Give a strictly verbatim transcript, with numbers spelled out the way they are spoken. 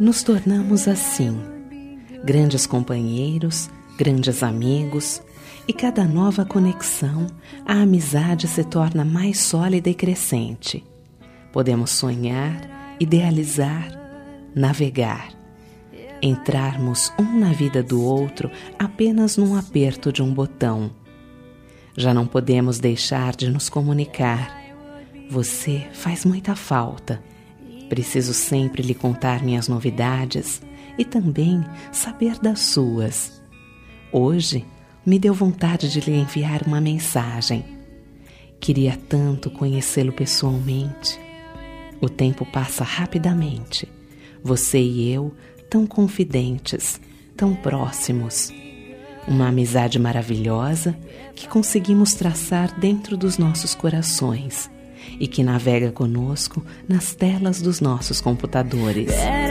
nos tornamos assim, grandes companheiros, grandes amigos, e cada nova conexão, a amizade se torna mais sólida e crescente. Podemos sonhar, idealizar, navegar, entrarmos um na vida do outro apenas num aperto de um botão. Já não podemos deixar de nos comunicar. Você faz muita falta. Preciso sempre lhe contar minhas novidades e também saber das suas. Hoje, me deu vontade de lhe enviar uma mensagem. Queria tanto conhecê-lo pessoalmente. O tempo passa rapidamente. Você e eu, tão confidentes, tão próximos. Uma amizade maravilhosa que conseguimos traçar dentro dos nossos corações e que navega conosco nas telas dos nossos computadores.